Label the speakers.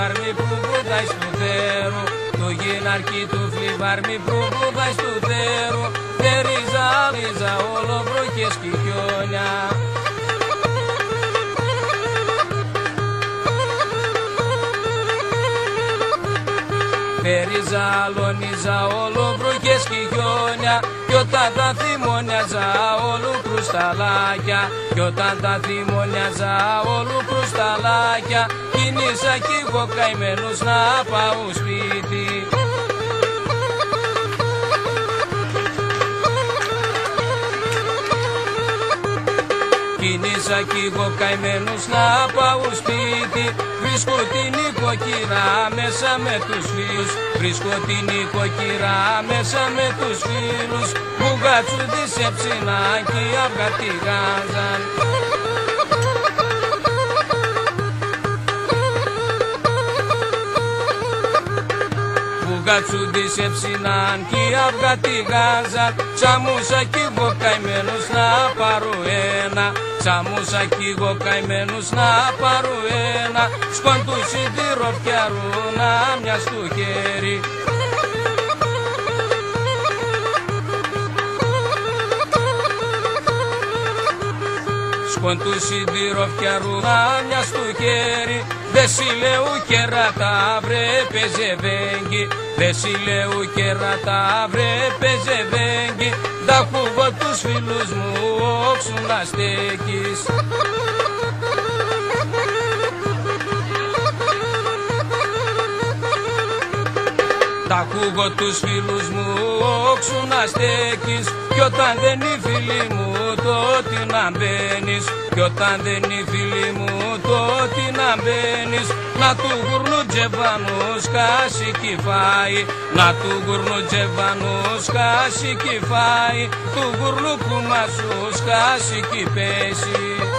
Speaker 1: φλιβάρ μη προβούδα του θέρου, το γυναρκή του φλιβάρ μη προβούδα του θέρου, δε ρίζα όλο βροχές και χιόνια. Περιζαλώνιζα όλο βροχές και χιόνια, κι όταν τα θυμώνιαζα όλου κρουσταλάκια, κι όταν τα θυμώνιαζα όλου κρουσταλάκια, κινήσα κι εγώ καημένος να πάω σπίτι. Κινήσα κι εγώ καημένος να πάω σπίτι, βρίσκω την οικοκυρά μέσα με τους φίλους, βρίσκω την οικοκυρά μέσα με τους φίλους, που γατσούνται σε ψινάκι αυγά τηγάζαν. Γατσούνται σε ψινάν κι αυγά τηγάζαν, τσαμούσα κι εγώ καημένος να πάρω ένα, τσαμούσα κι εγώ καημένος να πάρω ένα, σκον του σιδηροφιάρου να μια στο χέρι. Σκον του σιδηροφιάρου να μια στο χέρι, δε συλλέου κερατά βρε πεζεβέγγι, δε συλλέου κερατά βρε πεζεβέγγι, δα χούγω τους φίλους μου όξου να στέκεις. Τα ακούγω τους φίλους μου όξου να στέκεις, κι όταν δεν είναι φίλοι μου τότε να μπαίνεις, κι όταν δεν είναι φίλοι μου τότε να μπαίνεις, να του γουρνου τζεβανούς κάσι κι φάει, να του γουρνου τζεβανούς κάσι κι φάει, του γουρνου που μας κάσι κι πέσει.